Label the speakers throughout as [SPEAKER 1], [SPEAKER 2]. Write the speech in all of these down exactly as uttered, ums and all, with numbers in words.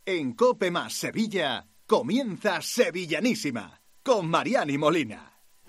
[SPEAKER 1] En COPE más Sevilla comienza Sevillanísima con Mariani Molina.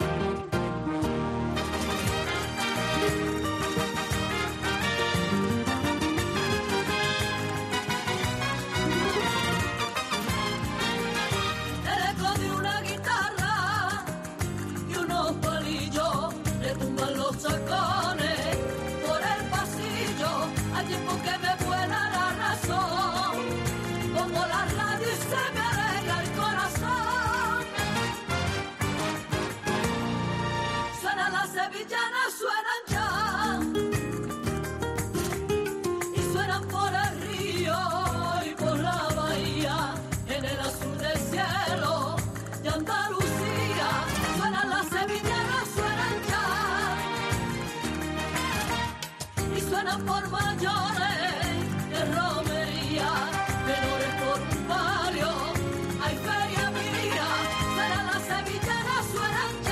[SPEAKER 2] Por mayores de romería, menores por un palio, hay feria mía, será la sevillana suenan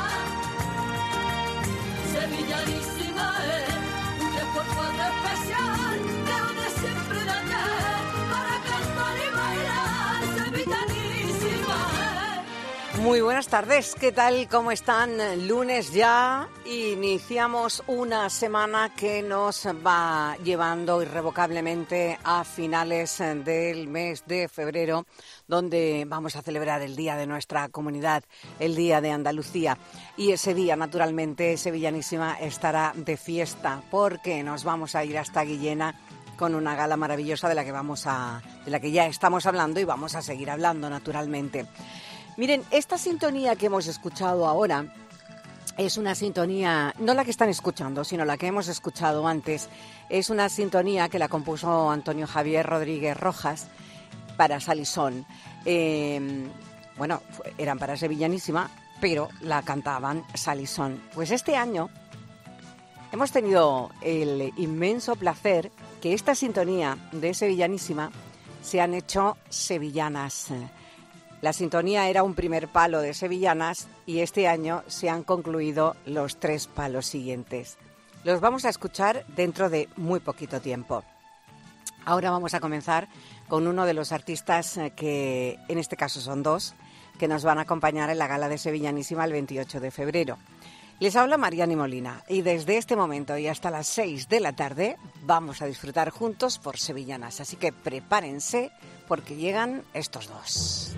[SPEAKER 2] ya. Sevillanísima es un tres por cuatro especial, de donde siempre de ayer, para cantar y bailar, sevillanísima es.
[SPEAKER 3] Muy buenas tardes, ¿qué tal? ¿Cómo están? Lunes ya, iniciamos una semana que nos va llevando irrevocablemente a finales del mes de febrero, donde vamos a celebrar el día de nuestra comunidad, el Día de Andalucía. Y ese día, naturalmente, Sevillanísima estará de fiesta, porque nos vamos a ir hasta Guillena con una gala maravillosa de la que vamos a, de la que ya estamos hablando y vamos a seguir hablando, naturalmente. Miren, esta sintonía que hemos escuchado ahora es una sintonía, no la que están escuchando, sino la que hemos escuchado antes. Es una sintonía que la compuso Antonio Javier Rodríguez Rojas para Salisón. Eh, bueno, eran para Sevillanísima, pero la cantaban Salisón. Pues este año hemos tenido el inmenso placer que esta sintonía de Sevillanísima se han hecho sevillanas. La sintonía era un primer palo de sevillanas y este año se han concluido los tres palos siguientes. Los vamos a escuchar dentro de muy poquito tiempo. Ahora vamos a comenzar con uno de los artistas que, en este caso son dos, que nos van a acompañar en la gala de Sevillanísima el veintiocho de febrero. Les habla Mariani Molina y desde este momento y hasta las seis de la tarde vamos a disfrutar juntos por sevillanas. Así que prepárense porque llegan estos dos.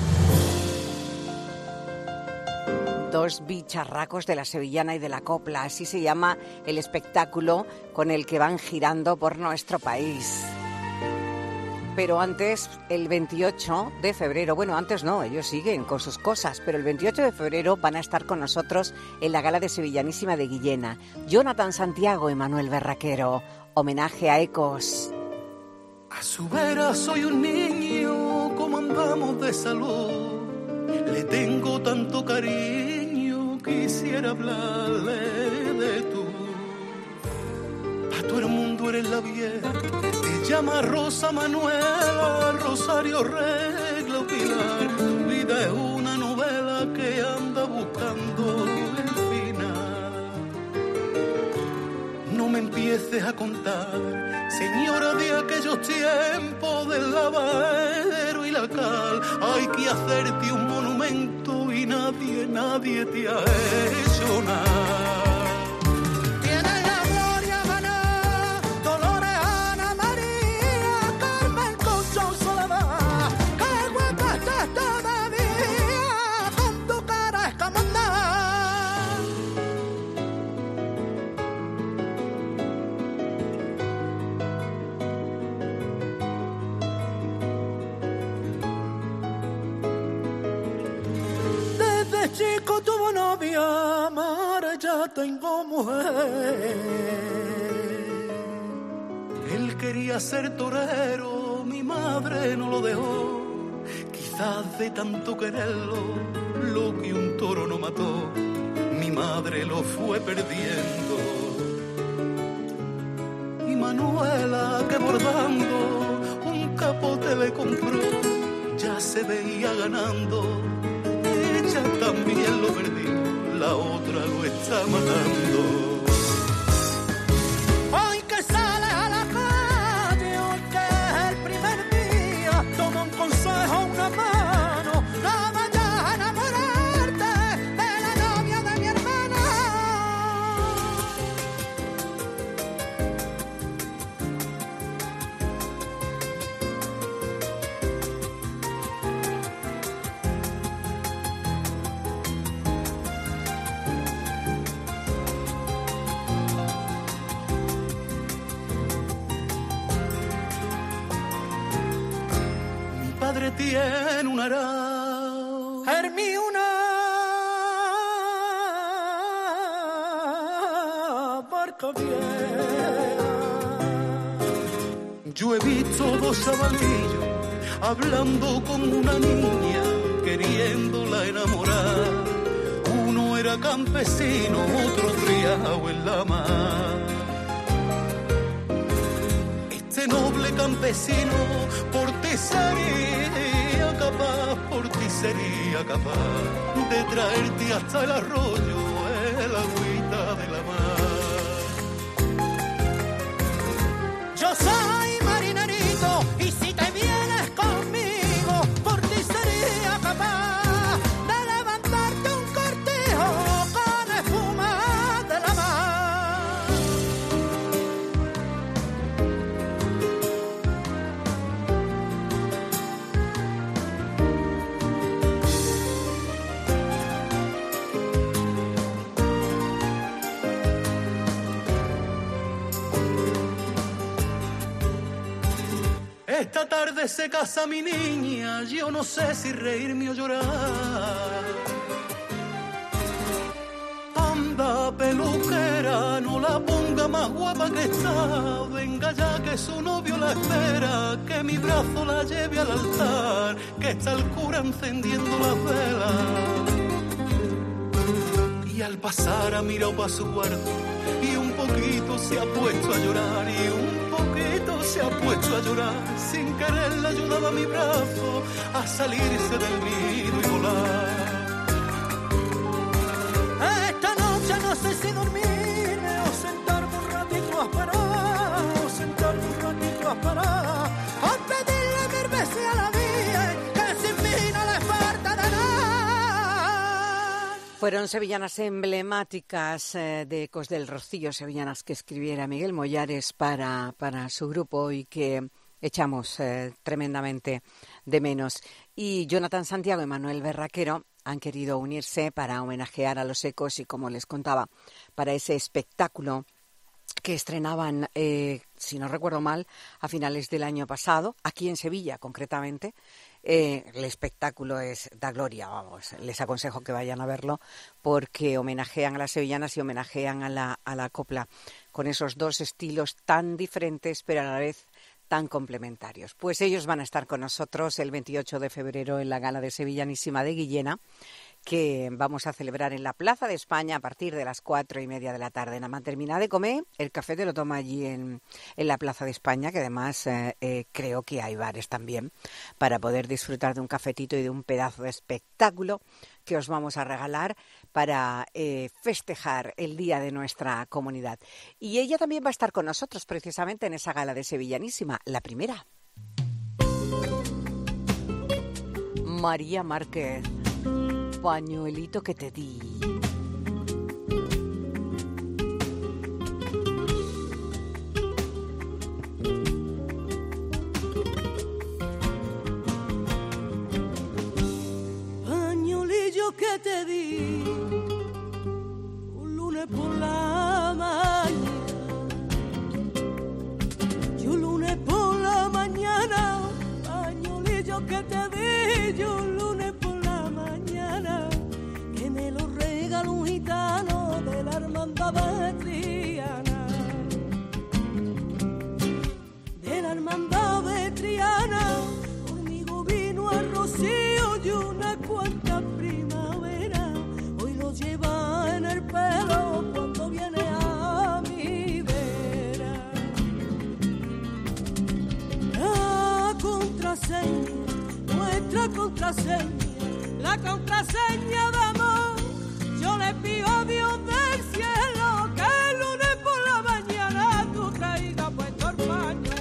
[SPEAKER 3] Dos bicharracos de la sevillana y de la copla, así se llama el espectáculo con el que van girando por nuestro país. Pero antes, el veintiocho de febrero, bueno, antes no, ellos siguen con sus cosas, pero el veintiocho de febrero van a estar con nosotros en la gala de Sevillanísima de Guillena. Jonathan Santiago y Manuel Berraquero, homenaje a Ecos.
[SPEAKER 4] A su vera soy un niño, como andamos de salud. Le tengo tanto cariño, quisiera hablarle de tú. Pa' todo el mundo eres la vieja, te llama Rosa Manuela, Rosario Regla Pilar. Tu vida es una novela que anda buscando el final. No me empieces a contar, señora, de aquellos tiempos del lavadero y la cal. Hay que hacerte un monumento y nadie, nadie te ha hecho nada. Tienes a Gloria Maná, Dolores, Ana María, Carmen, Concha, Soledad. Qué guapa estás todavía, con tu cara escamandada. Chico tuvo novia, ahora ya tengo mujer. Él quería ser torero, mi madre no lo dejó. Quizás de tanto quererlo, lo que un toro no mató, mi madre lo fue perdiendo. Y Manuela, que bordando un capote le compró, ya se veía ganando. Ella también lo perdió, la otra lo está matando. Hoy que sales a la calle, hoy que es el primer día, madre tiene un arao.
[SPEAKER 5] Hermi una barca vieja.
[SPEAKER 4] Yo he visto dos sabalillos hablando con una niña, queriéndola enamorar. Uno era campesino, otro criado en la mar. Este noble campesino por ti sería capaz, por ti sería capaz de traerte hasta el arroyo, el agüita de la mar.
[SPEAKER 5] Yo soy marinerito y si te vienes conmigo, por ti sería capaz de levantarte un cortijo con espuma de la mar.
[SPEAKER 4] Esta tarde se casa mi niña, yo no sé si reírme o llorar. Anda, peluquera, no la ponga más guapa que está. Venga ya que su novio la espera, que mi brazo la lleve al altar, que está el cura encendiendo las velas. Y al pasar ha mirado pa' su cuarto y un poquito se ha puesto a llorar, y un poquito se ha puesto a llorar. Sin querer le ayudaba mi brazo a salirse del nido y volar.
[SPEAKER 5] Esta noche no sé si dormirme o sentarme un ratito a esperar, o sentarme un ratito a esperar, o pedirle mil veces a la vida que sin mí no le falta de nada.
[SPEAKER 3] Fueron sevillanas emblemáticas eh, de Ecos del Rocío, sevillanas que escribiera Miguel Mollares para, para su grupo y que echamos eh, tremendamente de menos. Y Jonathan Santiago y Manuel Berraquero han querido unirse para homenajear a los Ecos y, como les contaba, para ese espectáculo que estrenaban, eh, si no recuerdo mal, a finales del año pasado, aquí en Sevilla concretamente. Eh, el espectáculo es da gloria, vamos, les aconsejo que vayan a verlo porque homenajean a las sevillanas y homenajean a la, a la copla con esos dos estilos tan diferentes pero a la vez tan complementarios. Pues ellos van a estar con nosotros el veintiocho de febrero en la Gala de Sevillanísima de Guillena, que vamos a celebrar en la Plaza de España a partir de las cuatro y media de la tarde. Nada más terminar de comer, el café te lo toma allí en, en la Plaza de España, que además eh, eh, creo que hay bares también para poder disfrutar de un cafetito y de un pedazo de espectáculo que os vamos a regalar para eh, festejar el día de nuestra comunidad. Y ella también va a estar con nosotros precisamente en esa Gala de Sevillanísima, la primera. María Márquez. Pañuelito que te di.
[SPEAKER 5] Pañuelillo que te di un lunes por la mañana, y un lunes por la mañana, pañuelillo que te di, yo un lunes por la mañana, que me lo regaló un gitano de la hermandad de Triana, de la hermandad de Triana. Conmigo vino a Rocío y una cuanta primavera, hoy lo lleva en el pelo cuando viene a mi vera. La contraseña, nuestra contraseña, la contraseña de amor, yo le pido a Dios del cielo que el lunes por la mañana tú traigas puesto el pañuelo.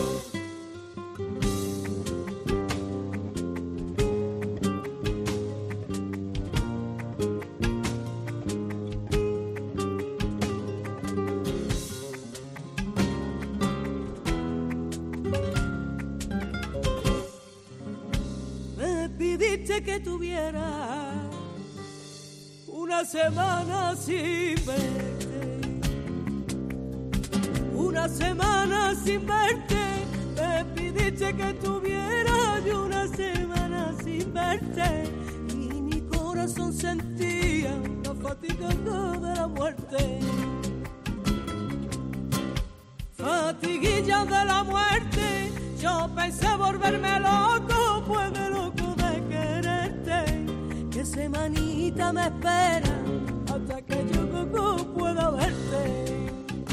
[SPEAKER 5] Me pidiste que tuviera una semana sin verte, una semana sin verte, me pidiste que tuviera yo una semana días de la muerte yo pensé volverme loco, pues de loco de quererte, que semanita me espera hasta que yo pueda verte.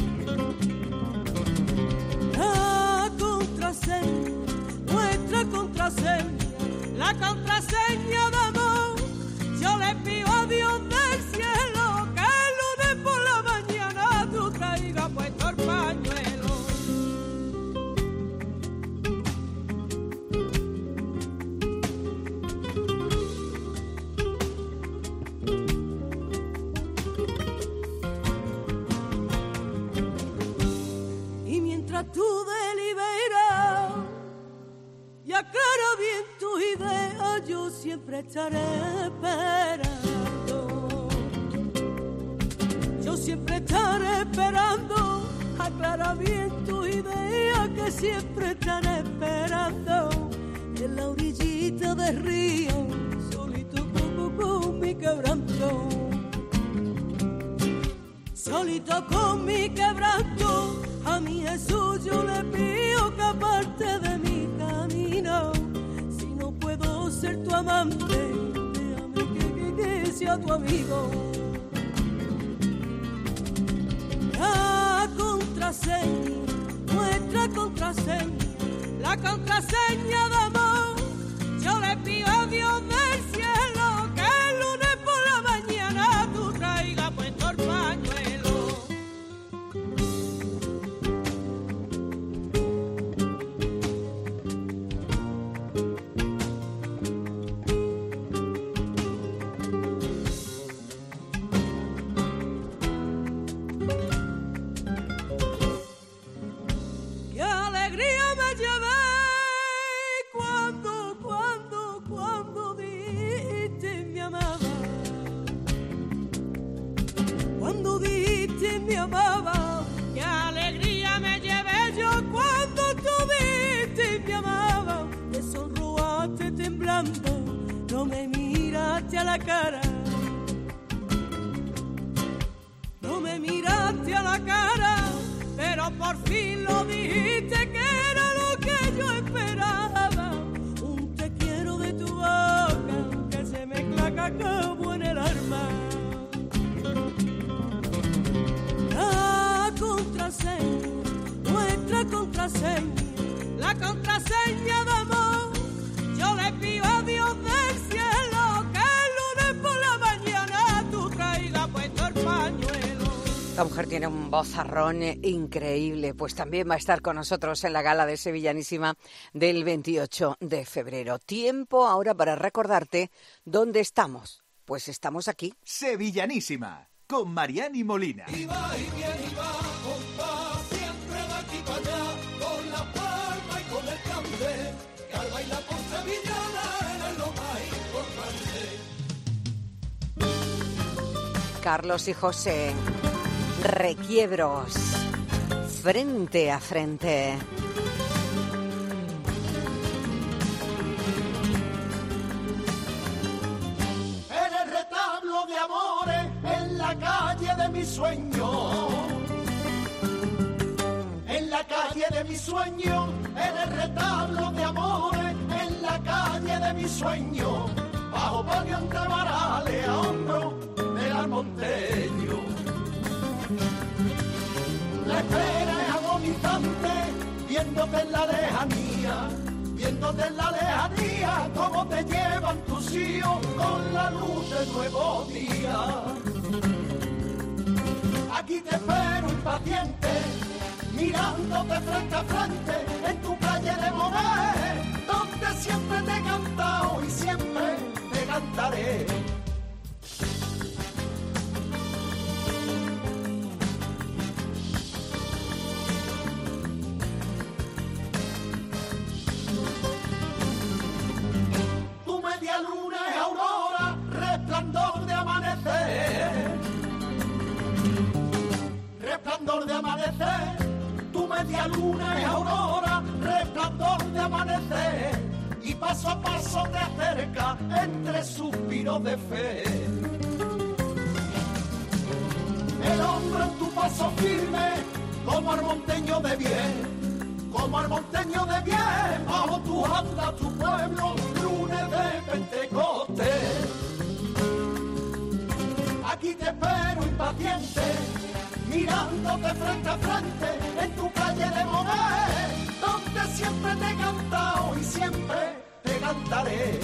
[SPEAKER 5] La contraseña, nuestra contraseña, la contraseña de amor, yo le pido a Dios del cielo que el lunes por la mañana tú traigas puesto el pañuelo. Y mientras tú deliberas y aclara bien tu idea, yo siempre estaré esperando. Yo siempre estaré esperando, aclara bien tu idea, que siempre estaré esperando. Y en la orillita del río, solito con, con mi quebranto. Solito con mi quebranto, a mi Jesús yo le pido que aparte de mi camino, si no puedo ser tu amante, déjame que, que, que sea tu amigo. La contraseña, nuestra contraseña, la contraseña de amor, yo le pido a Dios del cielo que el lunes por la mañana tú traigas puesto el pañuelo. Me amaba, qué alegría me llevé yo cuando tú viste y me amaba. Me sonrojaste temblando, no me miraste a la cara, no me miraste a la cara, pero por fin lo dijiste que era lo que yo esperaba. Un te quiero de tu boca que se mezcla cacao en el alma. La contraseña, nuestra contraseña, la contraseña de amor, yo le pido a Dios del cielo que el lunes por la mañana tú traigas puesto el pañuelo.
[SPEAKER 3] La mujer tiene un vozarrón increíble, pues también va a estar con nosotros en la gala de Sevillanísima del veintiocho de febrero. Tiempo ahora para recordarte dónde estamos. Pues estamos aquí.
[SPEAKER 1] Sevillanísima, con Mariani Molina.
[SPEAKER 4] Y va y viene y va, compa, siempre de aquí para allá, con la palma y con el cante, que al bailar por sevillana es lo más importante.
[SPEAKER 3] Carlos y José, Requiebros, frente a frente.
[SPEAKER 4] En el retablo de amores, en la calle de mi sueño, en la calle de mi sueño, en el retablo de amores, en la calle de mi sueño, bajo palio entre varales a hombro del almonteño. La espera es agonizante, viéndote en la lejanía, viéndote en la lejanía, cómo te llevan tus hijos con la luz del nuevo día. Aquí te espero impaciente, mirándote frente a frente, en tu calle de Monet, donde siempre te he cantado y siempre te cantaré. Tu media luna es aurora, resplandor de amanecer. Resplandor de amanecer, tu media luna es aurora, resplandor de amanecer, y paso a paso te acerca entre suspiros de fe. El hombro en tu paso firme, como armonteño de bien, como el monteño de bien, bajo tu anda tu pueblo, lunes de Pentecostés. Aquí te espero impaciente, mirándote frente a frente, en tu calle de Mover, donde siempre te he cantado y siempre te cantaré.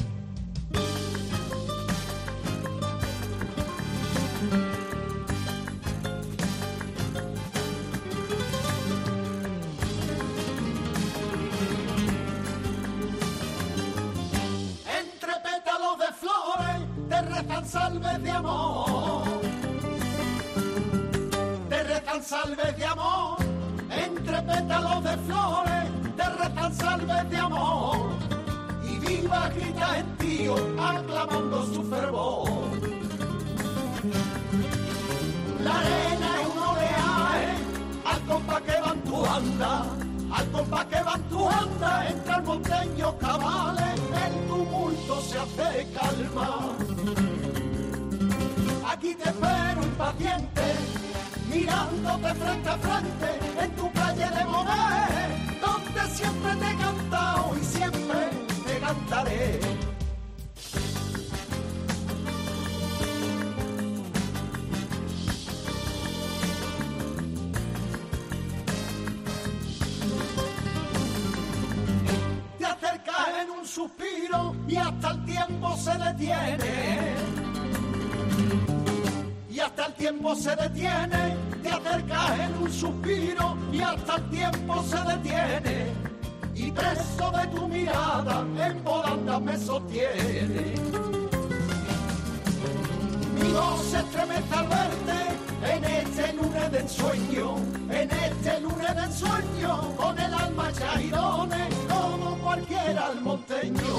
[SPEAKER 4] Entre pétalos de flores te rezan salves de amor, te rezan salves de amor. Entre pétalos de flores te rezan salves de amor, y viva grita el tío aclamando su fervor. La arena es un oleaje al compás que van tu anda, al compás que van tu anda, entre el monteño cabales el tumulto se hace calma. Aquí te espero impaciente, mirándote frente a frente, en tu calle de Mover, donde siempre te he cantado y siempre te cantaré. Te acercas en un suspiro y hasta el tiempo se detiene. Y hasta el tiempo se detiene, te acercas en un suspiro y hasta el tiempo se detiene. Y preso de tu mirada, en volandas me sostiene. Mi voz se estremece al verte en este lunes de ensueño, en este lunes de ensueño, con el alma chairones, como cualquiera almonteño.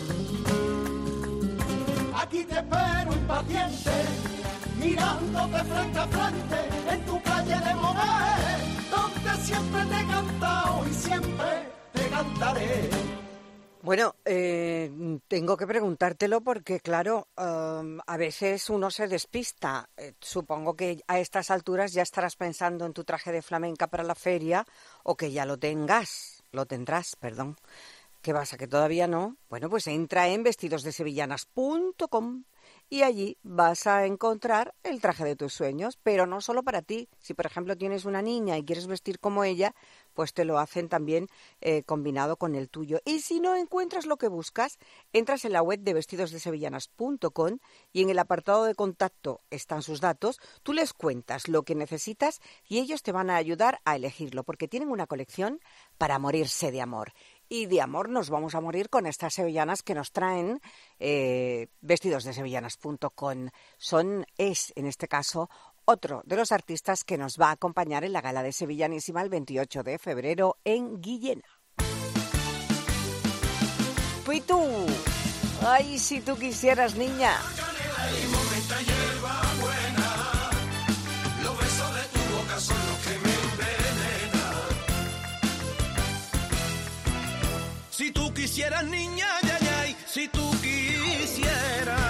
[SPEAKER 4] Aquí te espero impaciente, mirándote frente a frente, en tu calle de Mover, donde siempre te he cantado y siempre te cantaré.
[SPEAKER 3] Bueno, eh, tengo que preguntártelo porque, claro, um, a veces uno se despista. Eh, supongo que a estas alturas ya estarás pensando en tu traje de flamenca para la feria, o que ya lo tengas, lo tendrás, perdón. ¿Qué pasa, que todavía no? Bueno, pues entra en vestidos de sevillanas punto com y allí vas a encontrar el traje de tus sueños, pero no solo para ti. Si, por ejemplo, tienes una niña y quieres vestir como ella, pues te lo hacen también eh, combinado con el tuyo. Y si no encuentras lo que buscas, entras en la web de vestidos de sevillanas punto com y en el apartado de contacto están sus datos. Tú les cuentas lo que necesitas y ellos te van a ayudar a elegirlo, porque tienen una colección para morirse de amor. Y de amor nos vamos a morir con estas sevillanas que nos traen eh, vestidos de sevillanas punto com. Son, es en este caso, otro de los artistas que nos va a acompañar en la gala de Sevillanísima el veintiocho de febrero en Guillena. ¡Fui tú! ¡Ay, si tú quisieras, niña!
[SPEAKER 6] Los besos de tu boca son los que me envenenan. Si tú quisieras, niña, ya, ya, si tú quisieras,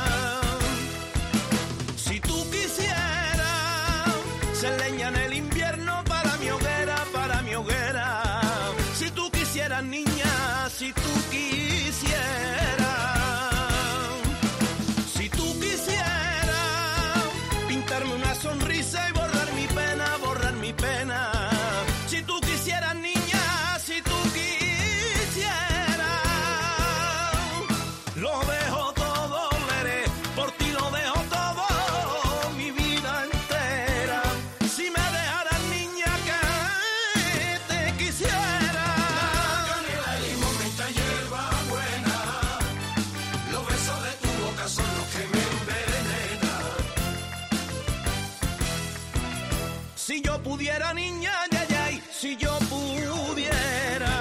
[SPEAKER 6] si tú quisieras, ser leña en el invierno para mi hoguera, para mi hoguera. Si tú quisieras, niña, si tú quisieras, si tú quisieras, pintarme una sonrisa y borrar mi pena, borrar mi pena. Si tú quisieras, niña, si tú lo dejo todo, veré, por ti lo dejo todo, mi vida entera. Si me dejaras, niña, que te quisiera. Canela y limón, esta hierba buena, los besos de tu boca son los que me envenenan. Si yo pudiera, niña, ya, ya, si yo pudiera,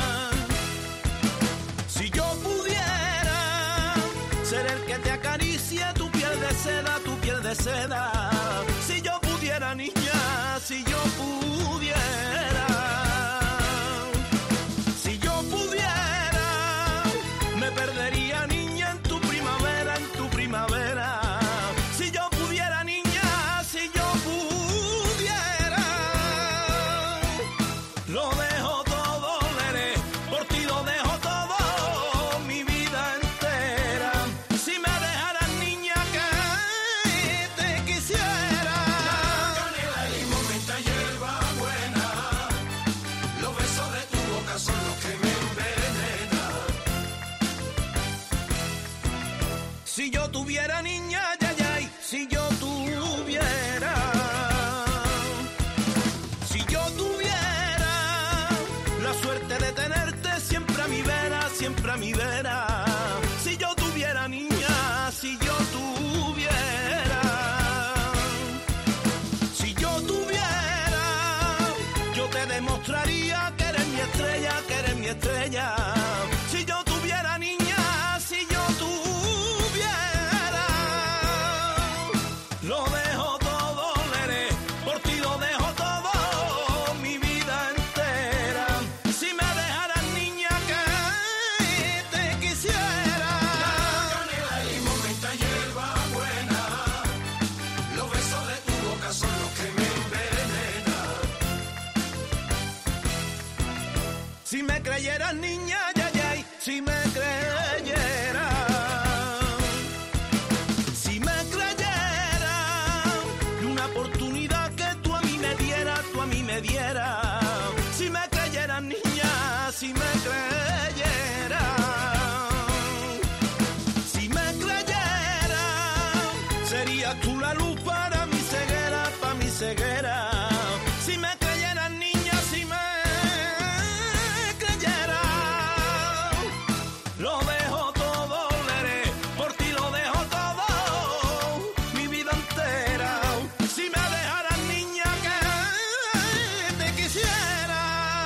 [SPEAKER 6] si yo pudiera ser el que te acaricia tu piel de seda, tu piel de seda. Si yo pudiera, niña, si yo pudiera, si yo pudiera, me perdería, niña, en tu primavera, en tu primavera. Si yo pudiera, niña, si yo pudiera, lo dejo Si yo tuviera niña, ya, ya, si yo tuviera, si yo tuviera la suerte de tenerte siempre a mi vera, siempre a mi vera. Si yo tuviera niña, si yo tuviera, si yo tuviera, yo te demostraría que eres mi estrella, que eres mi estrella. Si yo tuviera niña, si yo tuviera, lo dejo todo, Lere, por ti lo dejo todo, mi vida entera. Si me dejaras niña que te quisiera. La canela y momenta hierba buena, los besos de tu boca son los que me envenenan. Si me creyeras niña, ya, ya, si me creyera, si me creyera, y una oportunidad que tú a mí me dieras, tú a mí me dieras, si me creyeras niña, si me creyera, si me creyera, serías tú la luz para mi ceguera, para mi ceguera. Si me creyeras niña, si me creyera, lo dejo todo, Lere, por ti lo dejo todo, mi vida entera. Si me dejaras niña que te quisiera.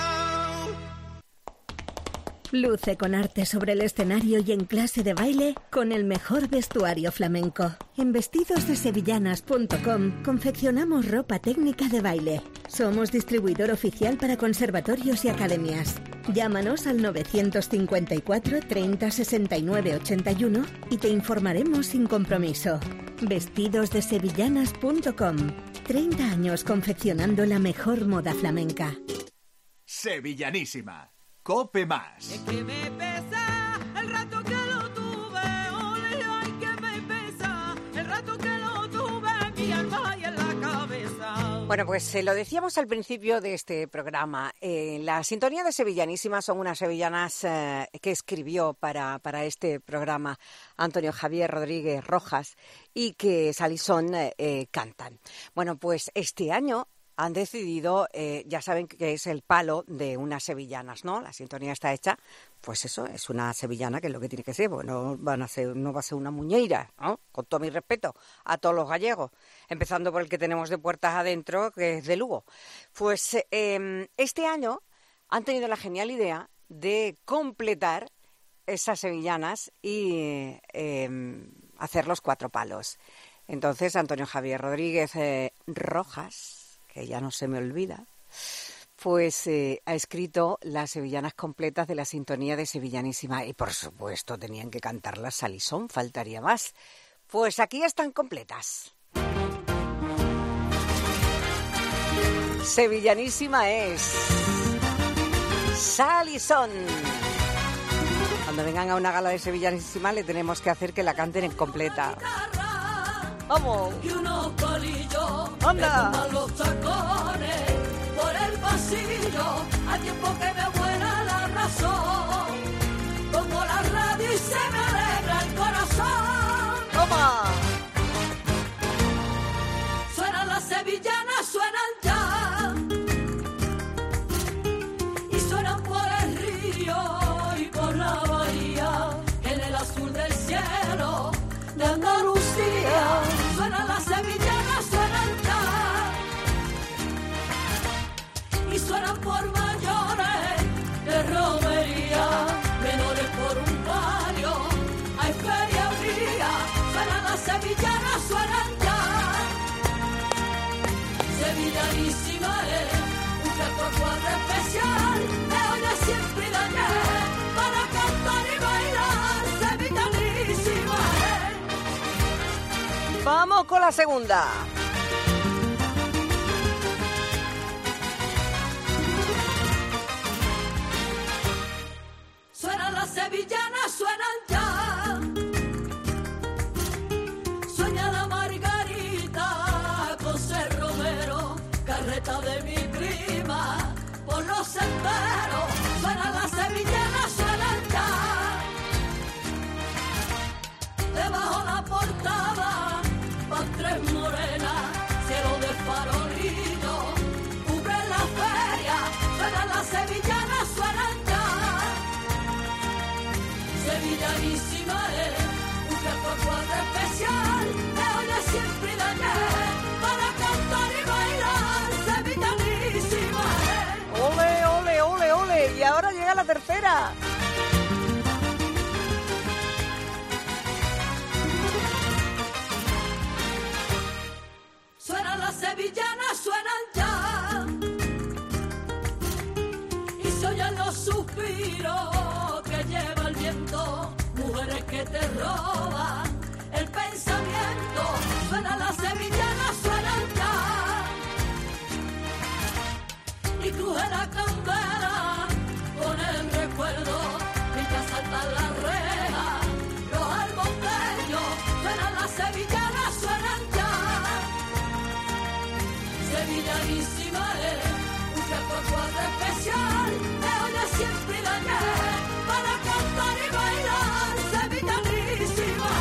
[SPEAKER 7] Luce con arte sobre el escenario y en clase de baile con el mejor vestuario flamenco. En vestidos de sevillanas punto com confeccionamos ropa técnica de baile. Somos distribuidor oficial para conservatorios y academias. Llámanos al novecientos cincuenta y cuatro treinta sesenta y nueve ochenta y uno y te informaremos sin compromiso. vestidos de sevillanas punto com. treinta años confeccionando la mejor moda flamenca.
[SPEAKER 1] Sevillanísima. Cope Más.
[SPEAKER 5] Es que me pesa el rato que lo tuve, ole, ay, que me pesa el rato que lo tuve, mi alma y en la cabeza.
[SPEAKER 3] Bueno, pues eh, lo decíamos al principio de este programa. Eh, la sintonía de Sevillanísima son unas sevillanas eh, que escribió para, para este programa Antonio Javier Rodríguez Rojas y que Salisón eh, eh, cantan. Bueno, pues este año han decidido, eh, ya saben que es el palo de unas sevillanas, ¿no? La sintonía está hecha, pues eso, es una sevillana, que es lo que tiene que ser, porque no, van a ser, no va a ser una muñeira, ¿no? Con todo mi respeto a todos los gallegos, empezando por el que tenemos de puertas adentro, que es de Lugo. Pues eh, este año han tenido la genial idea de completar esas sevillanas y eh, hacer los cuatro palos. Entonces, Antonio Javier Rodríguez eh, Rojas, que ya no se me olvida, pues eh, ha escrito las sevillanas completas de la sintonía de Sevillanísima. Y por supuesto tenían que cantarlas Salisón, faltaría más. Pues aquí están completas. Sevillanísima es Salisón. Cuando vengan a una gala de Sevillanísima le tenemos que hacer que la canten en completa. ¡Vamos!
[SPEAKER 2] Y unos palillos
[SPEAKER 3] ¡Anda!
[SPEAKER 2] que toman los tacones por el pasillo, a tiempo que me vuela la razón, pongo la radio y se me alegra el corazón.
[SPEAKER 3] ¡Toma!
[SPEAKER 2] Suenan las sevillanas, suenan ya, y suenan por el río y por la bahía, en el azul del cielo de Andalucía. Suenan las sevillanas, suenan ya, y suenan por mayores de romería, menores por un palio, hay feria fría. Suenan las sevillanas, suenan ya. Sevillanísima es un cuatro especial, de hoy de siempre y de ayer, para cantar y bailar. Sevillanísima es.
[SPEAKER 3] Vamos con la segunda.
[SPEAKER 2] Suenan las sevillanas, suenan ya. Sueña la Margarita con Ser Romero, carreta de mi prima por los senderos. Suenan las sevillanas, suenan ya. Debajo sevillanísima es un tres por cuatro especial de hoy, de siempre y de ayer, para cantar y bailar, sevillanísima es.
[SPEAKER 3] Ole, ole, ole, ole. Y ahora llega la tercera.
[SPEAKER 2] Suenan las sevillanas, suenan ya, y se oyen los suspiros que lleva el viento, mujeres que te roban el pensamiento. Suenan las sevillanas, suenan ya, y cruje la candela con el recuerdo, mientras saltan las rejas, los albondeños. Suenan las sevillanas, suenan ya. Sevillanísima es un tres por cuatro especial de hoy, de siempre y de ayer, para cantar y bailar, sevillanísima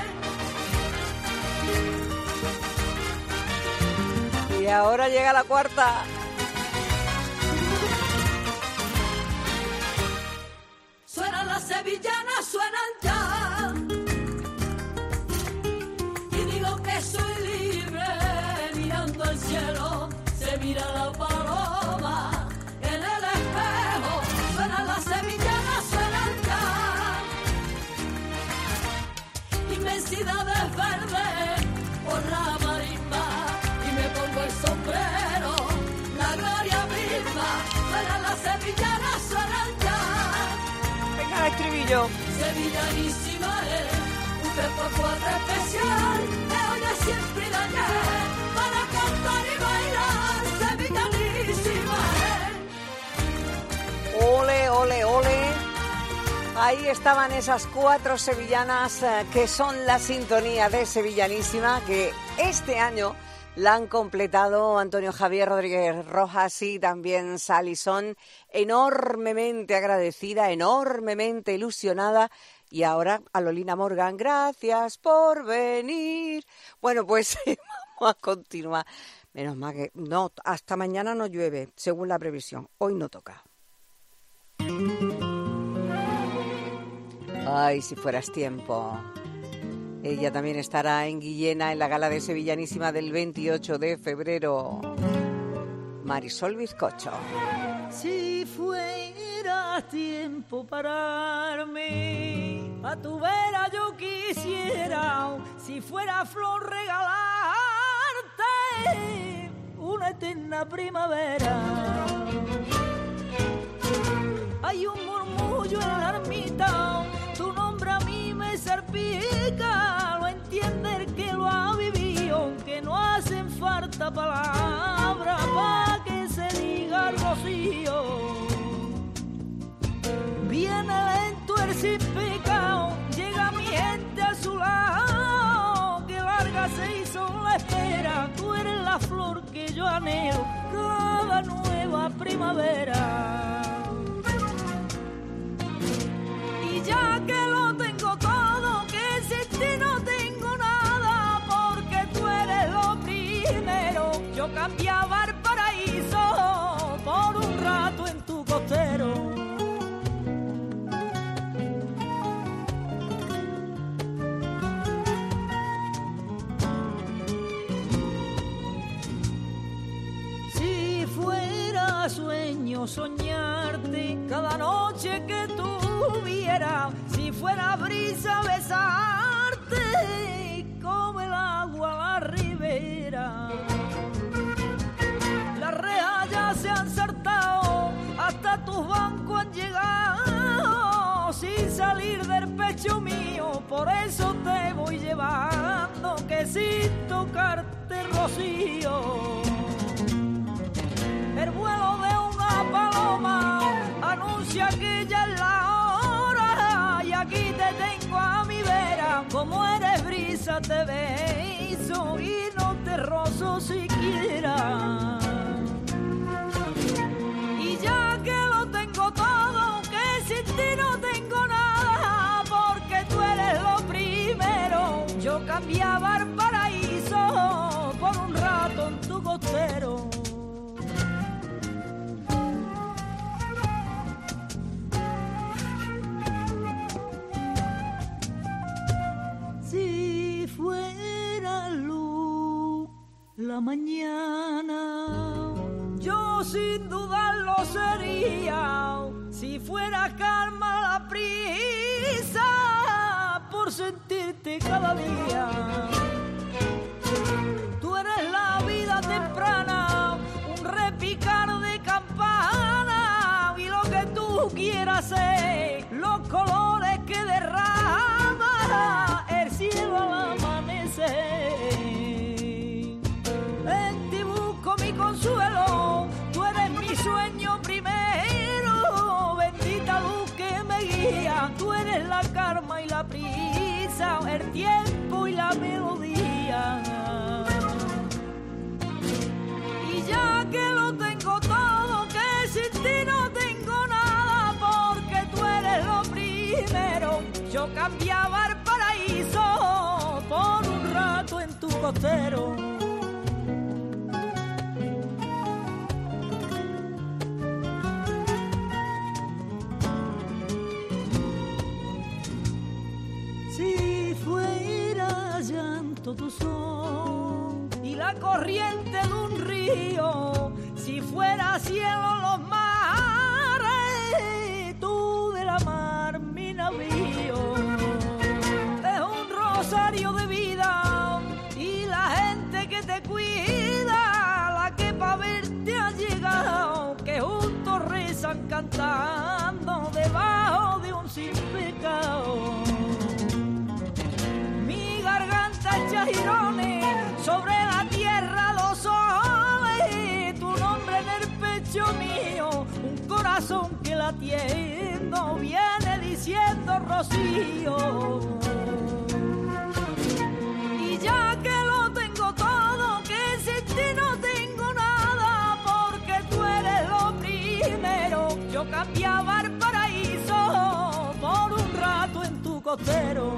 [SPEAKER 2] es.
[SPEAKER 3] Y ahora llega la cuarta.
[SPEAKER 2] Suenan las sevillanas, suenan ya, y digo que soy libre, mirando al cielo, se mira la paloma en el espejo. Suenan las sevillanas, suenan ya, inmensidades verdes por la marimba, y me pongo el sombrero, la gloria misma. Suenan las sevillanas, suenan ya.
[SPEAKER 3] Venga, el estribillo.
[SPEAKER 2] Sevillanísima es un tres por cuatro especial de hoy, de siempre y de ayer, para cantar y bailar, sevillanísima es.
[SPEAKER 3] Ole, ole, ole. Ahí estaban esas cuatro sevillanas eh, que son la sintonía de Sevillanísima, que este año la han completado Antonio Javier Rodríguez Rojas y también Salison. Enormemente agradecida, enormemente ilusionada. Y ahora a Lolina Morgan, gracias por venir. Bueno, pues vamos a continuar. Menos mal que no, hasta mañana no llueve, según la previsión. Hoy no toca. Ay, si fueras tiempo. Ella también estará en Guillena en la gala de Sevillanísima del veintiocho de febrero. Marisol Bizcocho.
[SPEAKER 8] Si fuera tiempo pararme, a tu vera yo quisiera, si fuera flor regalarte una eterna primavera. Hay un murmullo en la ermita, tu nombre a mí me salpica, lo entiender que lo ha vivido, aunque no hacen falta palabras para que se diga el rocío. Viene lento el sin pecado, llega mi gente a su lado, que larga se hizo la espera, tú eres la flor que yo anhelo, cada nueva primavera. Y ya que lo tengo todo, que sin ti no tengo nada, porque tú eres lo primero, yo cambiaba el paraíso por un rato en tu costero. Si fuera sueño soñarte cada noche que tuviera, si fuera brisa besarte como el agua a la ribera. Las rejas ya se han saltado, hasta tus bancos han llegado, sin salir del pecho mío, por eso te voy llevando, que sin tocarte rocío. El vuelo de una paloma anuncia que ya es la hora, y aquí te tengo a mi vera, como eres brisa te beso y no te rozo siquiera. Y ya que lo tengo todo, que sin ti no tengo nada, porque tú eres lo primero, yo cambiaba el paraíso por un rato en tu costero. la mañana. Yo sin dudarlo sería, si fuera calma la prisa, por sentirte cada día. Tú eres la vida temprana, un repicar de campana, y lo que tú quieras ser, los colores que derrama el cielo al amanecer. En ti busco mi consuelo, tú eres mi sueño primero, bendita luz que me guía, tú eres la calma y la prisa, el tiempo y la melodía. Y ya que lo tengo todo, que sin ti no tengo nada, porque tú eres lo primero, yo cambiaba el paraíso por un rato en tu costero. Si fuera llanto tu son y la corriente de un río, si fuera cielo los mares, tú de la mar mi navío. Es un rosario de vida y la gente que te cuida, la que pa' verte ha llegado, que juntos rezan cantando debajo de un sin pecado. Mi garganta echa girones sobre la tierra los soles, tu nombre en el pecho mío, un corazón que latiendo viene diciendo rocío. Y ya que lo tengo todo, que sin ti no tengo nada, porque tú eres lo primero, yo cambiaba el paraíso por un rato en tu costero.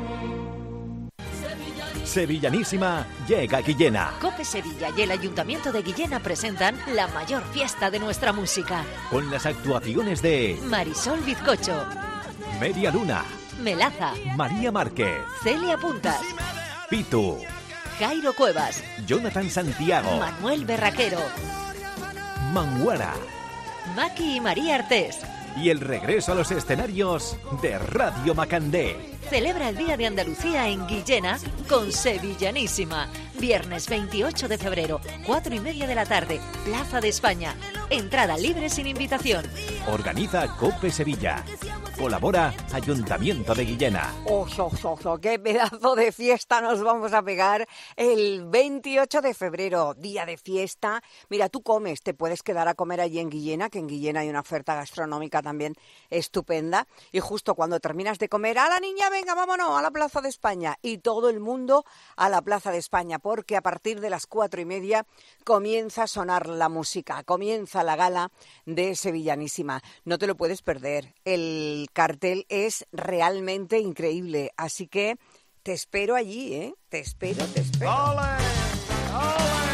[SPEAKER 1] Sevillanísima llega a Guillena.
[SPEAKER 9] Cope Sevilla y el Ayuntamiento de Guillena presentan la mayor fiesta de nuestra música.
[SPEAKER 1] Con las actuaciones de
[SPEAKER 9] Marisol Bizcocho,
[SPEAKER 1] Media Luna,
[SPEAKER 9] Melaza,
[SPEAKER 1] María Márquez,
[SPEAKER 9] Celia Puntas,
[SPEAKER 1] Pitu,
[SPEAKER 9] Jairo Cuevas,
[SPEAKER 1] Jonathan Santiago,
[SPEAKER 9] Manuel Berraquero,
[SPEAKER 1] Manguara
[SPEAKER 9] Maki y María Artés.
[SPEAKER 1] y el regreso a los escenarios de Radio Macandé.
[SPEAKER 9] Celebra el Día de Andalucía en Guillena con Sevillanísima. Viernes veintiocho de febrero, cuatro y media de la tarde, Plaza de España. Entrada libre sin invitación.
[SPEAKER 1] Organiza Cope Sevilla. Colabora Ayuntamiento de Guillena.
[SPEAKER 3] ¡Oso, oso, oso! ¡Qué pedazo de fiesta nos vamos a pegar el veintiocho de febrero! Día de fiesta. Mira, tú comes, te puedes quedar a comer allí en Guillena, que en Guillena hay una oferta gastronómica también estupenda. Y justo cuando terminas de comer, ¡a la niña, venga, vámonos a la Plaza de España! Y todo el mundo a la Plaza de España, porque a partir de las cuatro y media comienza a sonar la música, comienza la gala de Sevillanísima. No te lo puedes perder. El cartel es realmente increíble, así que te espero allí, ¿eh? Te espero, te espero.
[SPEAKER 6] ¡Ole! ¡Ole!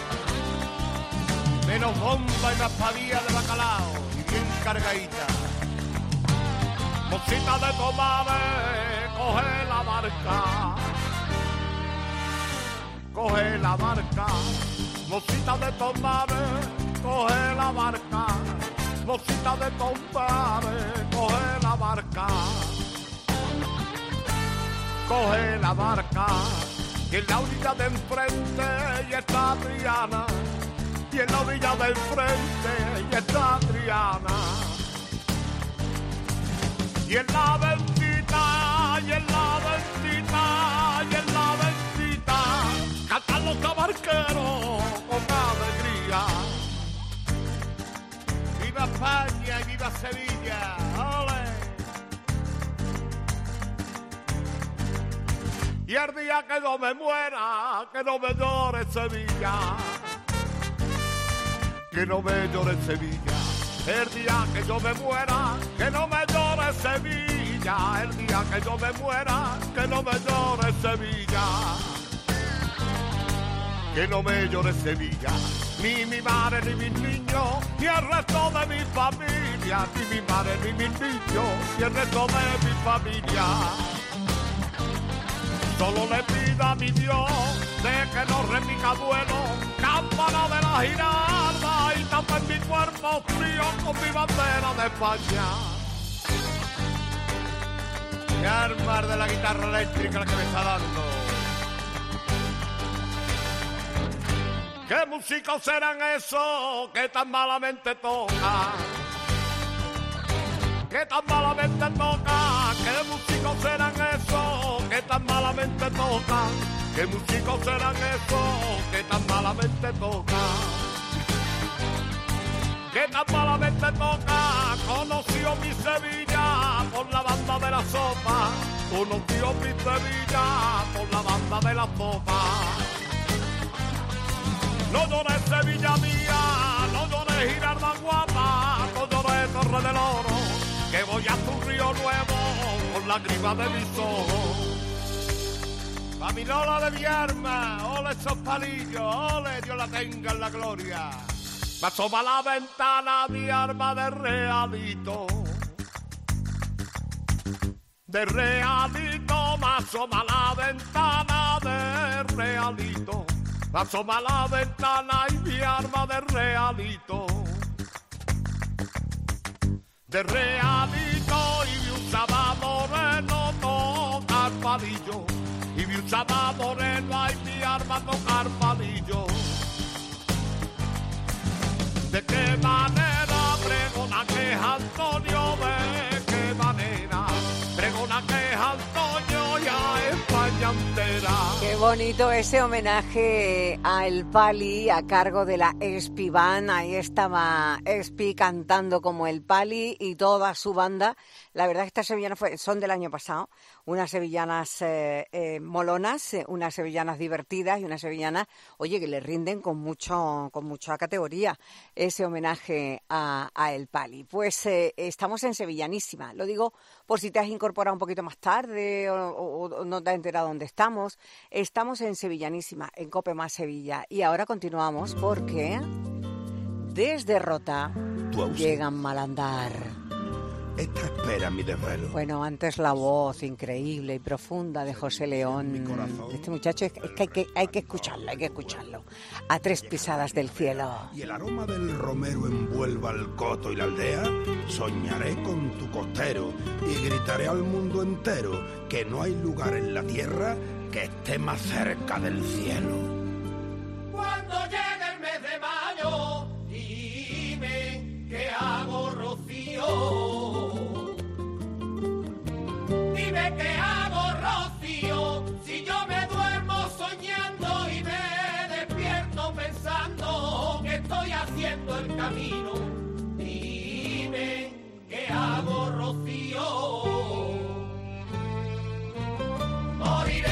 [SPEAKER 6] Menos bomba y más padilla de bacalao y bien cargadita. Mosita de tomate, coge la marca. Coge la marca. Mosita de tomate, coge la marca. Mosita de tomate, coge la marca. Coge la marca. Y en la orilla de enfrente y está Adriana. Y en la orilla de enfrente y está Adriana. Y en la ventita, y en la ventita, y en la ventita, cantan los tabarqueros con alegría. ¡Viva España y viva Sevilla! ¡Ole! Y el día que no me muera, que no me llore Sevilla. Que no me llore Sevilla. El día que yo me muera, que no me llore Sevilla. El día que yo me muera, que no me llore Sevilla. Que no me llore Sevilla. Ni mi madre, ni mis niños, ni el resto de mi familia. Ni mi madre, ni mis niños, ni el resto de mi familia. Solo le pido a mi Dios de que no repica duelo cada campana de la Giralda y tapen mi cuerpo frío con mi bandera de España. Qué armas de la guitarra eléctrica la que me está dando. ¿Qué músicos serán esos que tan malamente tocan? ¿Qué tan malamente tocan? ¿Qué músicos serán esos que tan malamente tocan? ¿Qué músicos serán esos que tan malamente tocan? ¿Qué tan malamente tocan? Conoció mi Sevilla por la banda de la sopa. Conoció mi Sevilla por la banda de la sopa. No llores Sevilla mía, no llores Giralda guapa, no llores Torre del Oro, que voy a tu río nuevo con lágrimas de mis ojos. Pa' mi Lola de mi arma, ole esos palillos, ole Dios la tenga en la gloria. Me asoma la ventana mi arma de realito, de realito, me asoma la ventana de realito. Me asoma la ventana y mi arma de realito, de realito, y mi usaba moreno tocar palillo, y mi usaba moreno y mi arma tocar palillo. ¿De qué manera pregona que es Antonio? ¿De qué manera pregona que es Antonio y a España entera?
[SPEAKER 3] Qué bonito ese homenaje a El Pali a cargo de la Espi Band. Ahí estaba Espi cantando como El Pali y toda su banda. La verdad es que estas sevillanas fue, son del año pasado, unas sevillanas eh, eh, molonas, eh, unas sevillanas divertidas y unas sevillanas, oye, que le rinden con mucho, con mucha categoría ese homenaje a, a El Pali. Pues eh, estamos en Sevillanísima, lo digo por si te has incorporado un poquito más tarde o, o, o no te has enterado dónde estamos. Estamos en Sevillanísima, en Cope Más Sevilla, y ahora continuamos porque desde Rota llegan Malandar.
[SPEAKER 10] Esta espera mi desvelo.
[SPEAKER 3] Bueno, antes la voz increíble y profunda de José León. Este muchacho es que hay que, hay que escucharlo, hay que escucharlo. A tres pisadas del cielo.
[SPEAKER 10] Y el aroma del romero envuelva el coto y la aldea. Soñaré con tu costero y gritaré al mundo entero que no hay lugar en la tierra que esté más cerca del cielo.
[SPEAKER 6] Cuando llegue el mes de mayo, dime qué hago, Rocío. Dime qué hago, Rocío, si yo me duermo soñando y me despierto pensando que estoy haciendo el camino. Dime qué hago, Rocío. Moriré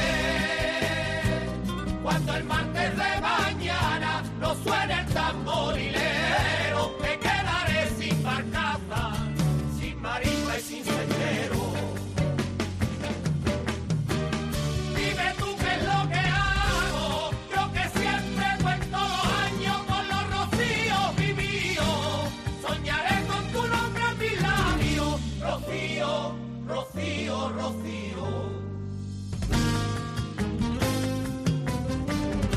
[SPEAKER 6] cuando el martes de mañana no suene el tamborilero. Me quedaré sin barcaza, sin marisma y sin sendero. Dime tú qué es lo que hago, yo que siempre cuento los años con los rocíos vivíos. Soñaré con tu nombre en mis labios, Rocío, Rocío, Rocío.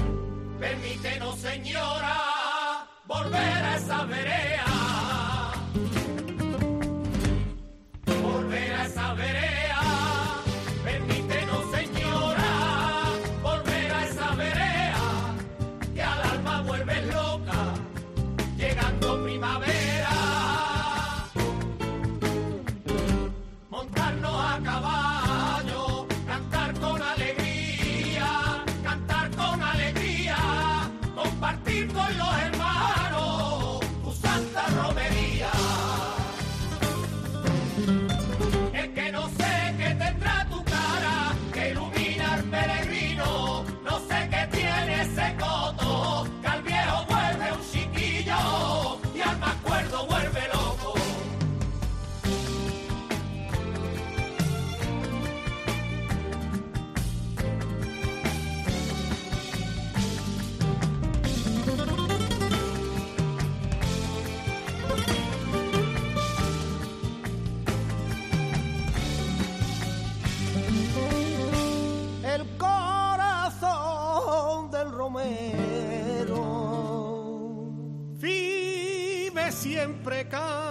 [SPEAKER 4] siempre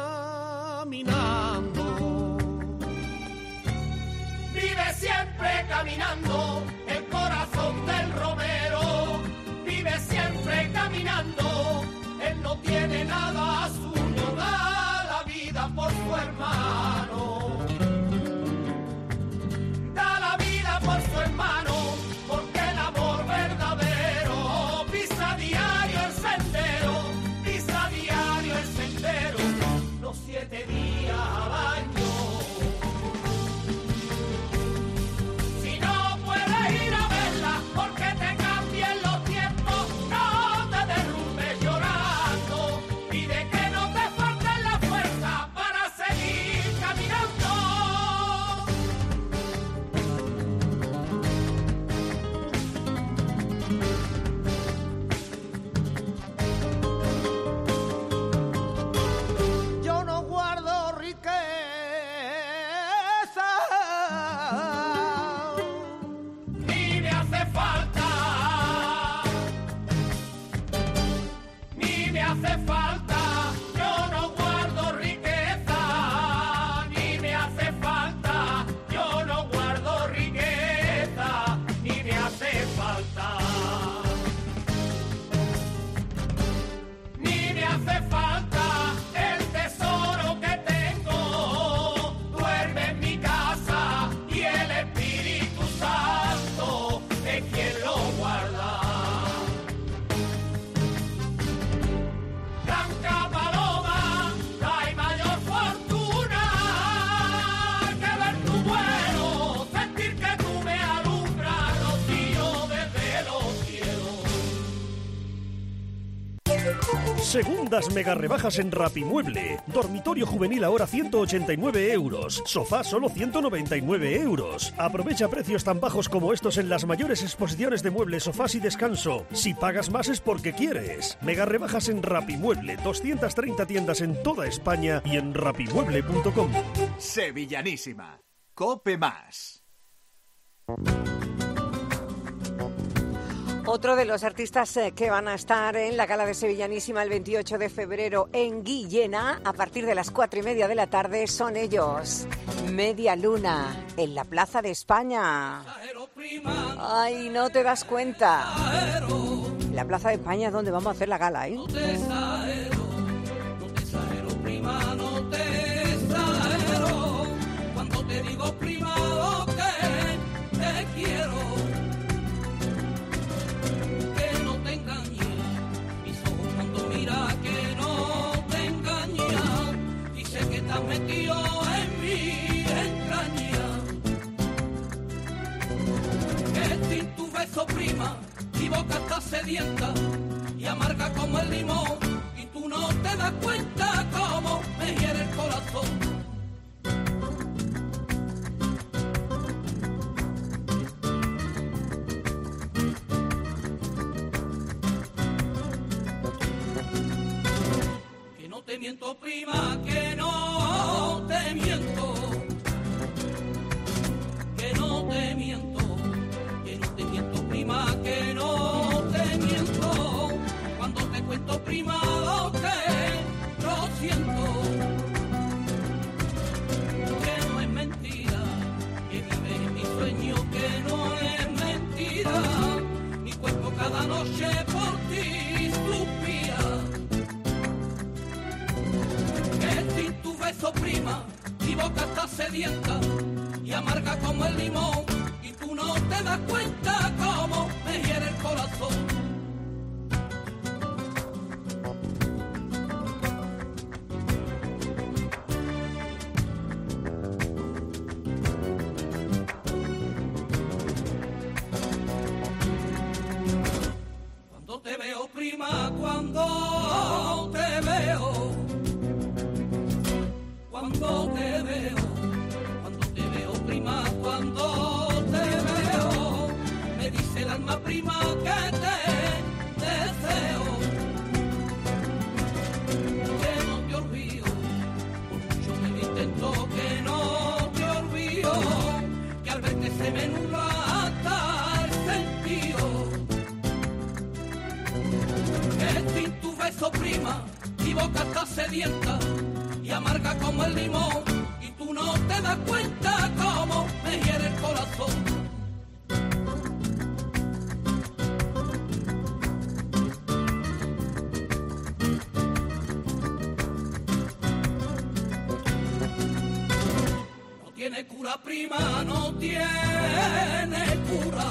[SPEAKER 4] caminando.
[SPEAKER 6] Vive siempre caminando, el corazón del romero. Vive siempre caminando, él no tiene nada suyo, da la vida por su hermano. Da la vida por su hermano, porque el amor verdadero pisa diario el sendero, pisa diario el sendero, los siete días al año. Si no puedes ir a verla porque te cambien los tiempos, no te derrumbes llorando, pide que no te falten la fuerza para seguir caminando.
[SPEAKER 4] Yo no guardo riqueza,
[SPEAKER 6] Ni me hace falta, ni me hace falta, yo no guardo riqueza, ni me hace falta, yo no guardo riqueza, ni me hace falta, ni me hace falta el tesoro que tengo, duerme en mi casa y el Espíritu Santo es quien lo guarda. Blanca paloma, hay mayor fortuna que ver tu vuelo, sentir que tú me alumbras, rocío desde los cielos.
[SPEAKER 11] Segundas mega rebajas en Rapimueble. Dormitorio juvenil ahora ciento ochenta y nueve euros. Sofá solo ciento noventa y nueve euros. Aprovecha precios tan bajos como estos en las mayores exposiciones de muebles, sofás y descanso. Si pagas más es porque quieres. Mega rebajas en Rapimueble. doscientas treinta tiendas en toda España y en rapimueble punto com.
[SPEAKER 1] Sevillanísima. Cope más.
[SPEAKER 3] Otro de los artistas eh, que van a estar en la gala de Sevillanísima el veintiocho de febrero en Guillena a partir de las cuatro y media de la tarde son ellos. Media Luna en la Plaza de España. Ay, no te das cuenta. La Plaza de España es donde vamos a hacer la gala, ¿eh?
[SPEAKER 8] No te exagero, no te exagero, prima, no te exagero. Cuando te digo, prima, lo que te quiero. Que no te engañe, mis ojos cuando mira que no te engaña. Dice que estás metido en mi entraña. Que sin tu beso, prima, mi boca está sedienta y amarga como el limón, y tú no te das cuenta cómo me hiere el corazón. Que no te miento, prima, que no te miento, que no te miento, que no te miento, prima, que no te miento, cuando te cuento, prima, lo que lo siento, que no es mentira, que vives en mi sueño, que no es mentira, mi cuerpo cada noche por ti suspira, que sin tu beso, prima, mi boca está sedienta y amarga como el limón, y tú no te das cuenta cómo me hiere el corazón. Cuando te veo, prima, cuando te veo, cuando te veo, cuando te veo, prima, cuando te veo, me dice el alma, prima, que te deseo, que no te olvido, por mucho que lo intento, que no te olvido, que al verte se me nubla hasta el sentido, que sin tu beso, prima, mi boca está sedienta
[SPEAKER 6] sedienta y amarga como el limón, y tú no te das cuenta cómo me hiere el corazón. No tiene cura, prima, no tiene cura,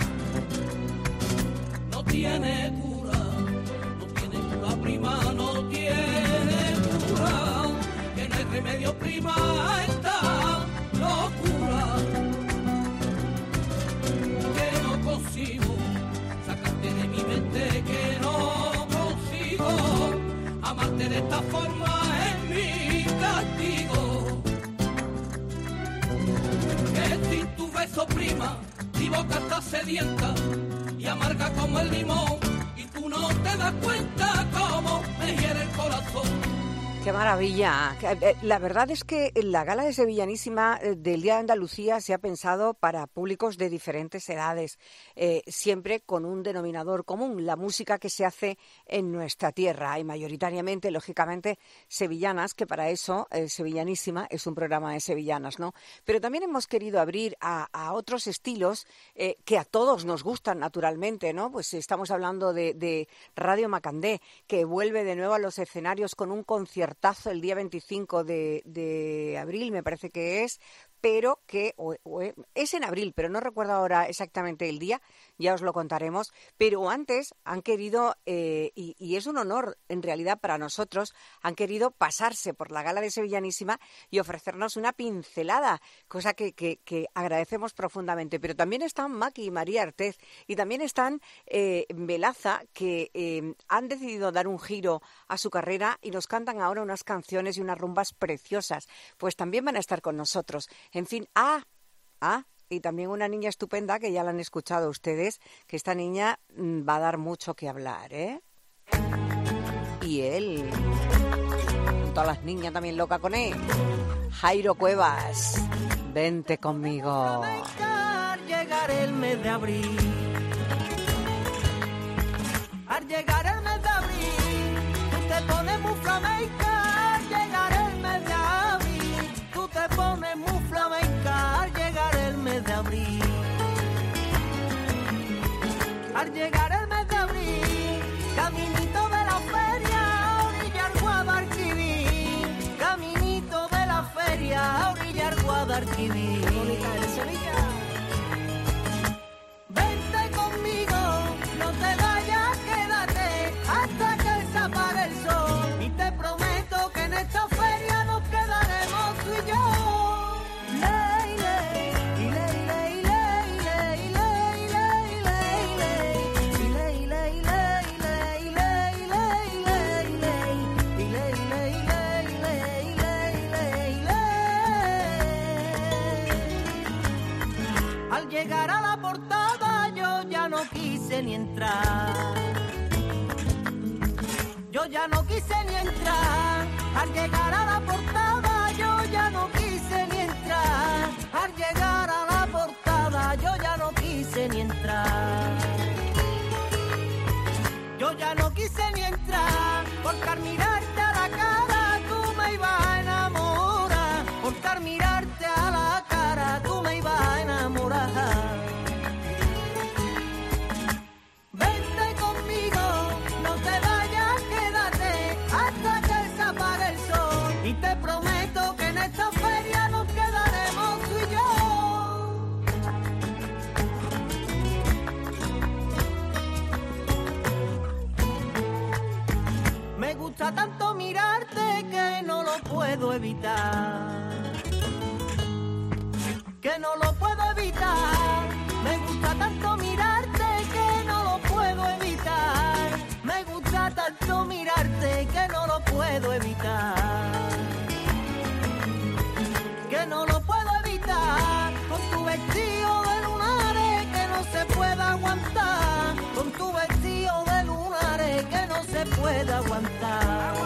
[SPEAKER 6] no tiene cura, no tiene cura, prima, no tiene cura, que no hay remedio, prima, a esta locura, que no consigo sacarte de mi mente, que no consigo amarte de esta forma, es mi castigo. Que sin tu beso, prima, mi boca está sedienta y amarga como el limón, y tú no te das cuenta cómo me hiere el corazón.
[SPEAKER 3] ¡Qué maravilla! La verdad es que la gala de Sevillanísima del Día de Andalucía se ha pensado para públicos de diferentes edades, eh, siempre con un denominador común, la música que se hace en nuestra tierra, y mayoritariamente, lógicamente, sevillanas, que para eso eh, Sevillanísima es un programa de sevillanas, ¿no? Pero también hemos querido abrir a, a otros estilos eh, que a todos nos gustan, naturalmente, ¿no? Pues estamos hablando de, de Radio Macandé, que vuelve de nuevo a los escenarios con un concierto el día veinticinco de, de abril, me parece que es, pero que o, o, es en abril, pero no recuerdo ahora exactamente el día, ya os lo contaremos, pero antes han querido, eh, y, y es un honor en realidad para nosotros, han querido pasarse por la gala de Sevillanísima y ofrecernos una pincelada, cosa que, que, que agradecemos profundamente. Pero también están Maki y María Artez, y también están eh, Velaza, que eh, han decidido dar un giro a su carrera y nos cantan ahora unas canciones y unas rumbas preciosas, pues también van a estar con nosotros. En fin, ah, ah, y también una niña estupenda que ya la han escuchado ustedes, que esta niña mmm, va a dar mucho que hablar, ¿eh? Y él, todas las niñas también loca con él. Jairo Cuevas, vente conmigo.
[SPEAKER 8] Al llegar el mes de abril, al llegar el mes de abril, tú te pones muy flamenca. Al llegar el mes de abril, tú te pones muy flamenca. Al llegar el mes de abril, al llegar el mes de abril, caminito de la feria, orilla al Guadalquivir, caminito de la feria, orilla al Guadalquivir. Vente conmigo, no te vayas, quédate hasta que se apague el sol, y te prometo que en esta feria nos quedaremos tú y yo. Ley, ley, y ley, ley, ley, ley, ley, ley, ley, ley, y ley, ley, ley, ley, ley, ley, ley, ley, y ley, ley, ley, ley, ley, ley, ley. Al llegar a la portada yo ya no quise ni entrar, yo ya no quise ni entrar. Al llegar a la portada yo ya no quise ni entrar, al llegar a la portada yo ya no quise ni entrar, yo ya no quise ni entrar, porque al mirarte a la cara tú me ibas a enamorar, porque al mirarte a la cara tú me ibas a enamorar. Vente conmigo, no te vayas, quédate hasta que se apague el sol, y te prometo que en esta feria nos quedaremos tú y yo. Me gusta tanto mirarte que no lo puedo evitar, que no lo puedo evitar. Me gusta tanto mirarte que no lo puedo evitar, me gusta tanto mirarte que no lo puedo evitar, que no lo puedo evitar. Con tu vestido de lunares que no se puede aguantar, con tu vestido de lunares que no se puede aguantar.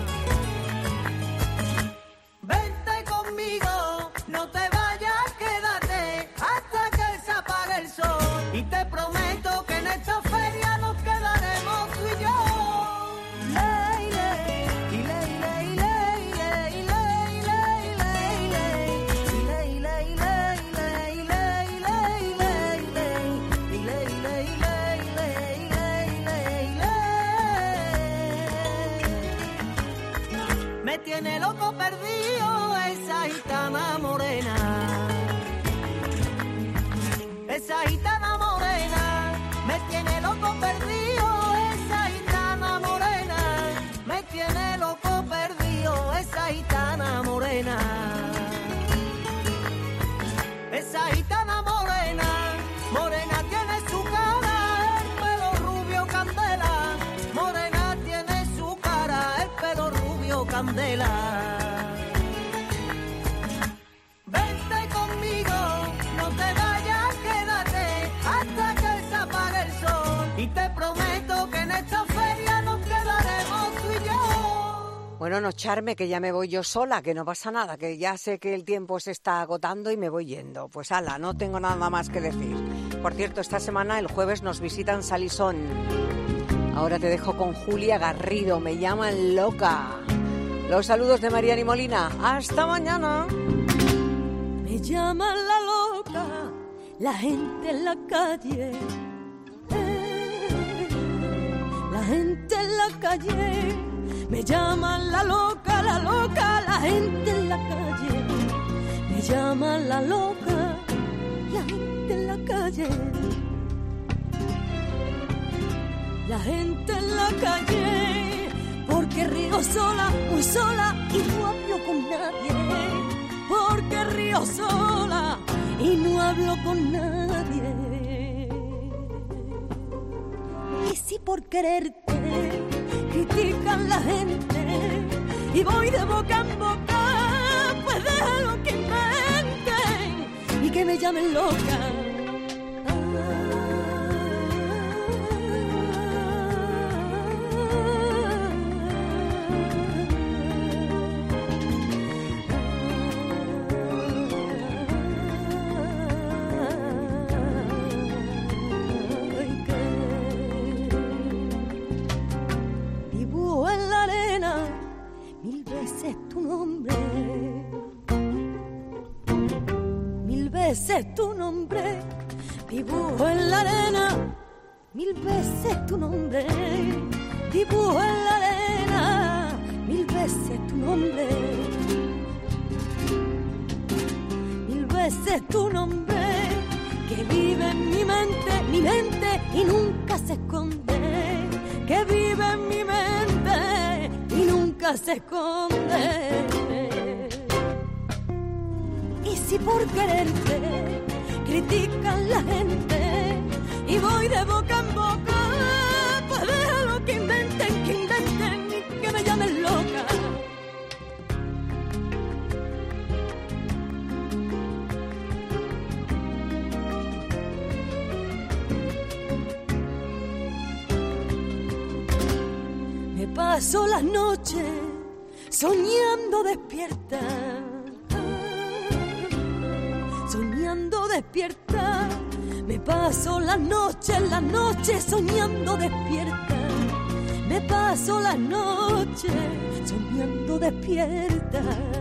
[SPEAKER 8] Vente conmigo, no te vayas, quédate hasta que se apague el sol, y te prometo que en esta feria nos quedaremos tú y yo. Ley, ley, y ley, ley, esa gitana morena me tiene loco perdido, esa gitana morena me tiene loco perdido, esa gitana morena. Esa gitana morena, morena tiene su cara, el pelo rubio candela, morena tiene su cara, el pelo rubio candela. Vente conmigo, no te vayas, quédate hasta que se apague el sol, y te prometo que en esta feria nos quedaremos tú y yo.
[SPEAKER 3] Bueno, no, Charme, que ya me voy yo sola, que no pasa nada, que ya sé que el tiempo se está agotando y me voy yendo. Pues ala, no tengo nada más que decir. Por cierto, esta semana, el jueves, nos visitan Salisón. Ahora te dejo con Julia Garrido, me llaman loca. Los saludos de Mariani Molina. ¡Hasta mañana!
[SPEAKER 5] Me llaman la loca, la gente en la calle. Eh, la gente en la calle. Me llaman la loca, la loca, la gente en la calle. Me llaman la loca, la gente en la calle. La gente en la calle, porque río sola, muy sola y no hablo con nadie. Porque río sola y no hablo con nadie. Y si por quererte critican la gente y voy de boca en boca, pues déjalo que inventen y que me llamen loca. Tu nombre, mil veces tu nombre, dibujo en la arena, mil veces tu nombre, dibujo en la arena, mil veces tu nombre, mil veces tu nombre, que vive en mi mente, mi mente y nunca se esconde, que vive en mi mente y nunca se esconde. Y si por quererte critican la gente y voy de boca en boca, pues déjalo que inventen, que inventen y que me llamen loca. Me paso las noches soñando despierta, soñando despierta. Me paso las noches, las noches soñando despierta. Me paso las noches soñando despierta,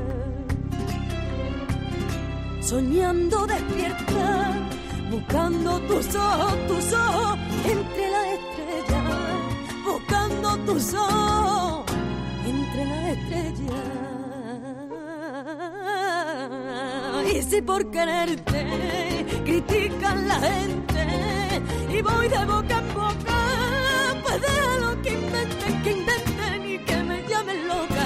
[SPEAKER 5] soñando despierta, buscando tus ojos, tus ojos entre las estrellas, buscando tus ojos entre las estrellas. Y si por quererte critican la gente y voy de boca en boca, pues déjalo que inventen, que inventen y que me llamen loca.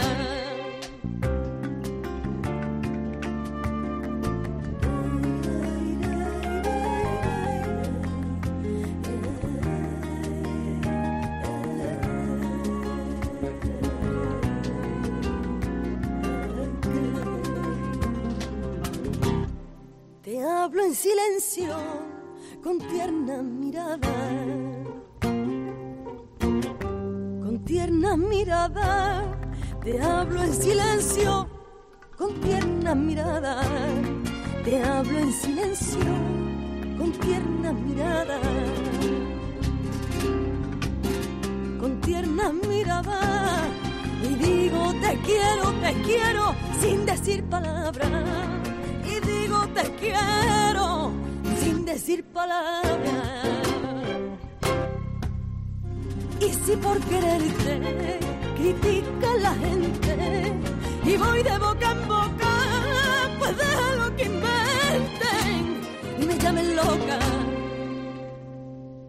[SPEAKER 5] Te hablo en silencio, con tierna mirada, con tierna mirada. Te hablo en silencio, con tierna mirada. Te hablo en silencio, con tierna mirada, con tierna mirada. Y digo te quiero, te quiero, sin decir palabras. Y digo te quiero sin decir palabras. Y si por quererte critica la gente y voy de boca en boca, pues déjalo que inventen y me llamen loca.